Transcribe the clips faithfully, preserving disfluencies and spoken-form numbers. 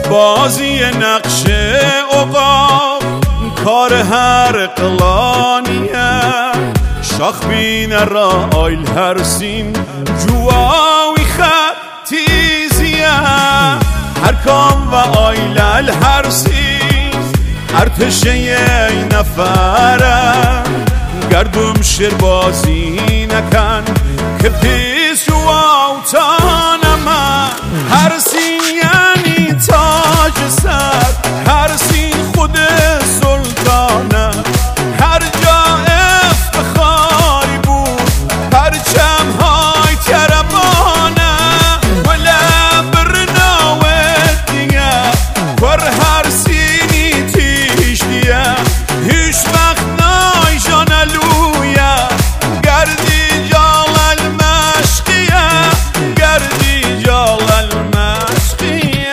بازی نقش عقاب کار هر قلانیه شاخ بینه را آیل هر سین جواوی خطیزیه هر کام و آیل هر سین ارتشه ی نفره گردم شیر بازی نکن که پیس رو آوتانم هر سین یعنی تاج سر هر سین خود سلطانه هر جا افتخاری بود پرچم های تربانه ولی برناوت دیگه پر هر سینی تیش دیگه هیچ وقت نای جانلویه گردی جال المشقیه گردی جال المشقیه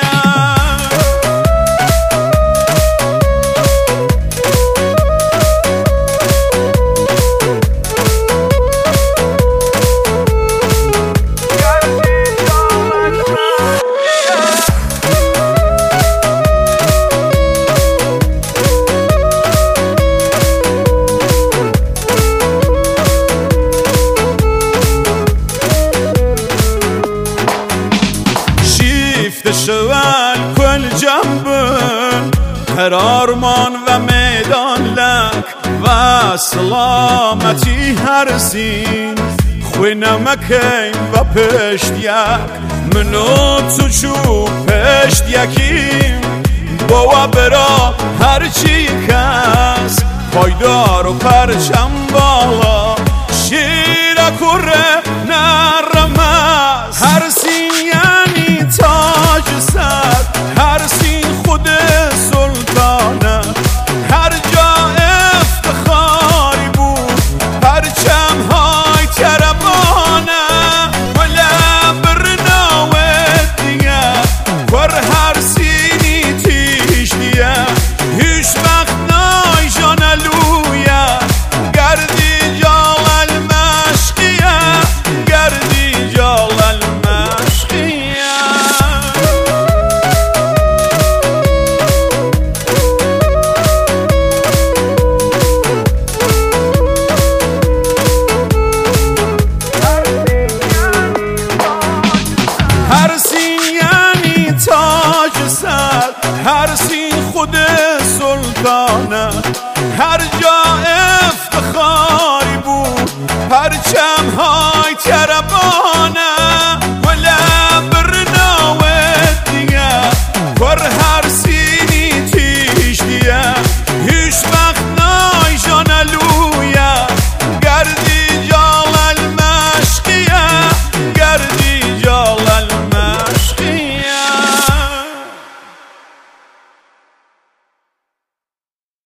شوال کل جنبن هر آرمان و میدان لک و سلامتی هر سین خوی نمکیم و پشت یک منو تو چو پشت یکیم با برا هر چی کس پایدار و پرچم بالا شیر کره نرمز هر سین یعنی تاج سر هر سین خود سلطانه هر جا افتخاری بود پرچم های تربانه ولی برناوت دیگه پر هر سینی تیش دیگه هیچ وقت نای جانلویه گردی جال المشقیه گردی جال المشقیه هر سین یعنی تاج سر هر سین خود سلطانه هر جا افتخاری بود پرچم های تربانه